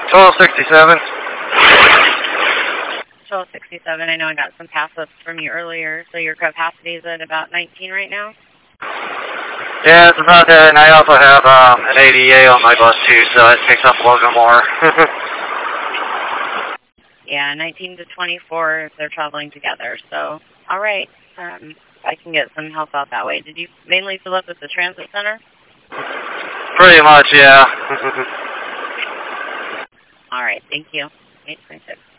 1267. 1267, I know I got some pass-ups from you earlier, so your capacity is at about 19 right now? Yeah, it's about that, and I also have an ADA on my bus too, so it takes up a little bit more. Yeah, 19 to 24 if they're traveling together, so, alright, I can get some help out that way. Did you mainly fill up at the transit center? Pretty much, yeah. Alright, thank you. 826.